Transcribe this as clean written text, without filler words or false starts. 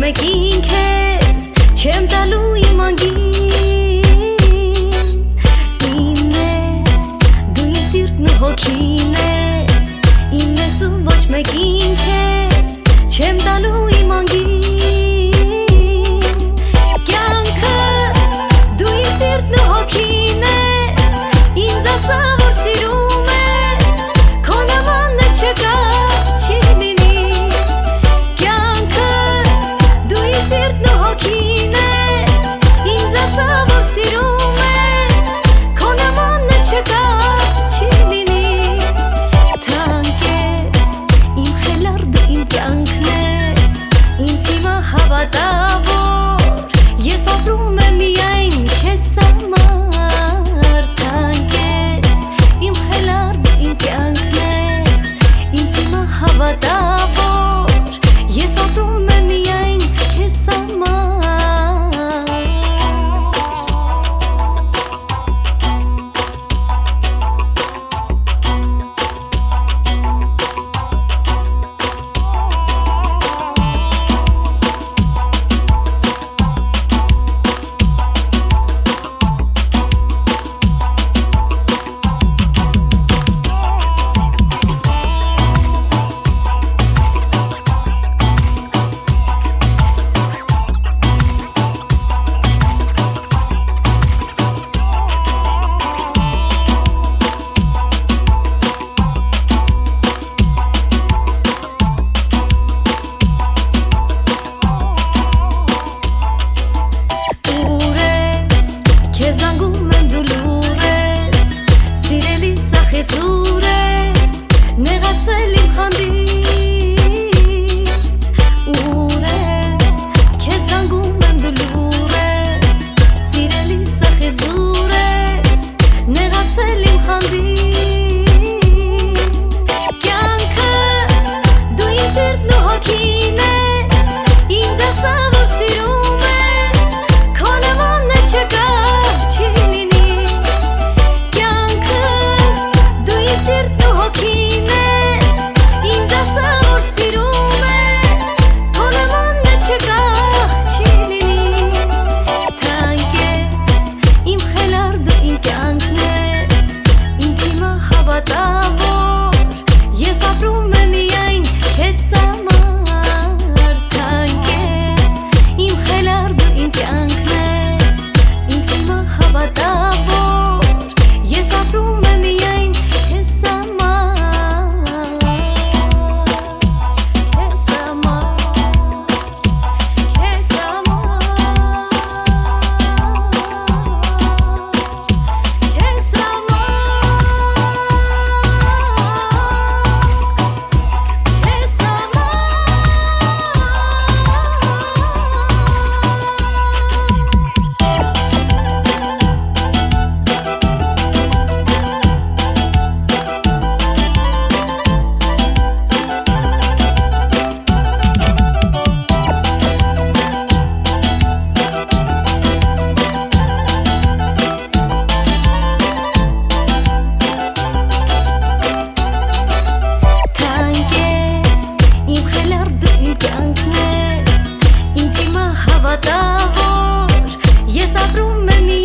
մեկին քեզ չեմ տալու իմ անգին Ինն ես, դու իմ սիրտն ու հոգին ես Ինն ես ու ոչ մեկին քեզ չեմ տալու իմ անգին Կյանքս, դու իմ սիրտն ու հոգին ես Ինձ ասա, որ սիրում ես Քո նմանն չկա, չի լինի Կյանքս, դու իմ սիրտն ու հոգին ես Ինձ ասա, որ սիրում ես Քո նմանն չկա, չի լինի Թանկ ես, իմ խելարդը իմ կյանքն ես Ինձ հիմա հավատա, որ ես ապրում եմ միայն քեզ համար Թանկ ես, իմ խելարդը իմ կյանքն ես Ինձ հիմա հավատա, որ ես ապրում եմ միայն քեզ համար Զուր ես, նեղացել իմ խանդից Ուր ես, քեզ զանգում եմ դու լուր ես Սիրելի սախի զուր ես, նեղացել իմ խանդից Կյանքս, դու իմ սիրտն ու հոգին ես Ինձ ասա, որ սիրում ես Քո նմանն չկա, չի լինի Սիրտն ու հոգին ես Ինձ ասա, որ սիրում ես Քո նմանն չկա, չի լինի Թանկ ես, իմ խելարդը իմ կյանքն ես Ինձ հիմա հավատա, որ ես ապրում եմ միայն քեզ համար Թանկ ես, իմ խելարդը իմ կյանքն ես Ինձ հիմա հավատա, որ ես ապրում եմ միայն Հավատա, որ ես ապրում եմ